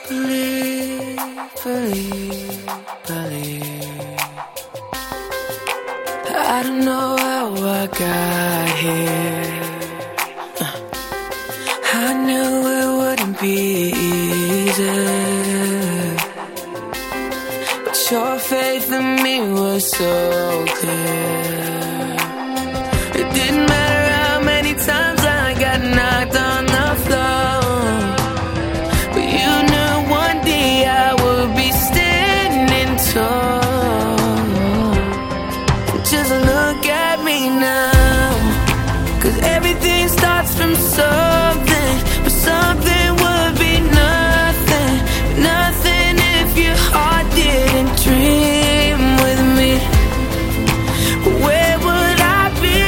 Believe, believe, believe. I don't know how I got here. I knew it wouldn't be easy, but your faith in me was so clear. It didn't matter how many times I got knocked on the floor, but you knew one day I would be standing tall. Just look at me now, 'cause everything starts from something, but something would be nothing, nothing if your heart didn't dream with me. Where would I be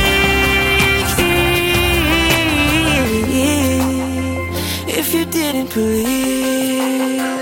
if you didn't believe,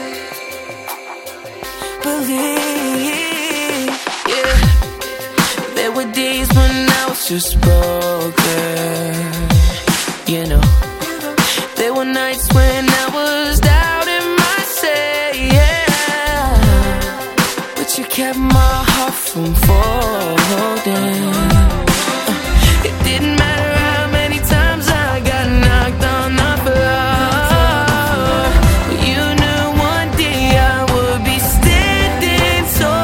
believe, yeah. There were days when I was just broken, you know. There were nights when I was doubting myself, yeah. But you kept my heart from folding. It didn't matter how many times I got knocked on the floor, but you knew one day I would be standing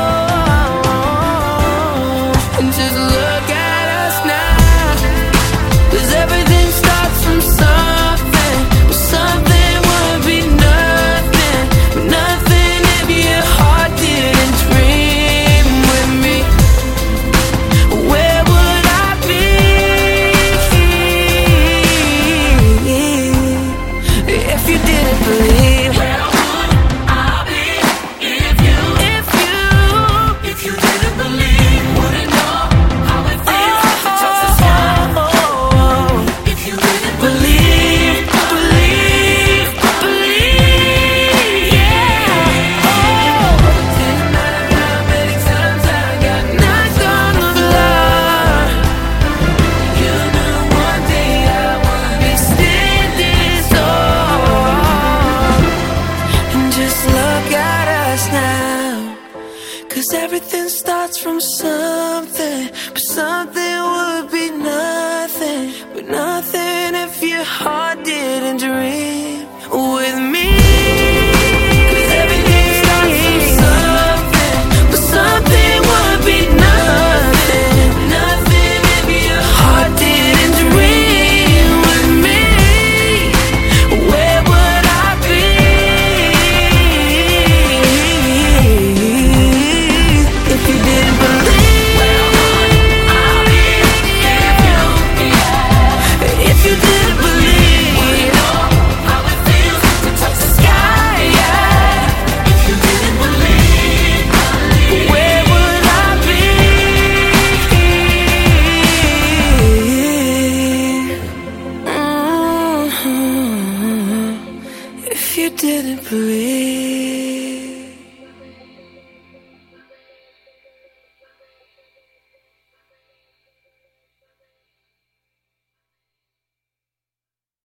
tall. And just look at us now, 'cause everything starts from something, but something would be nothing, nothing if your heart didn't dream with me. Where would I be if you didn't believe? Where would I be if you didn't believe? Wouldn't know how it feels to touch the sky. If you didn't believe, believe, believe, yeah. Didn't matter how many times I got knocked on the floor, you knew one day I would be standing tall. And just look at us now, 'cause everything starts from something, but something would be nothing, but nothing if your heart didn't dream with me. 'Cause everything starts from something, but something would be nothing, nothing if your heart didn't dream with me. Where would I be if you didn't believe? Where would I be if you didn't believe? You know how it feels to touch the sky, yeah. If you didn't believe, where would I be? If you didn't believe.